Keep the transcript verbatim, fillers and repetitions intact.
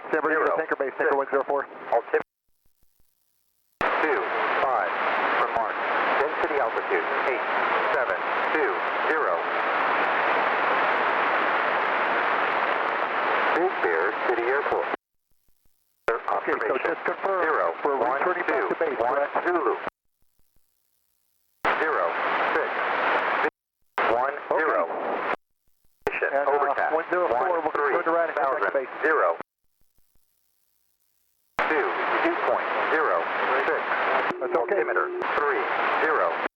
Denver, zero. Tanker Base, Tanker one zero four. Altimeter two five from Mark. Density altitude eight seven two zero. Big Bear City Airport. Okay, so just confirm. Zero. We're one, returning back two, to base, one, correct? Zulu. Zero six one zero. And, uh, Overcast. one zero four, one, we'll three, turn around and head back to thousand, base. Zero. Two, two point zero six. That's okay. Altimeter three zero.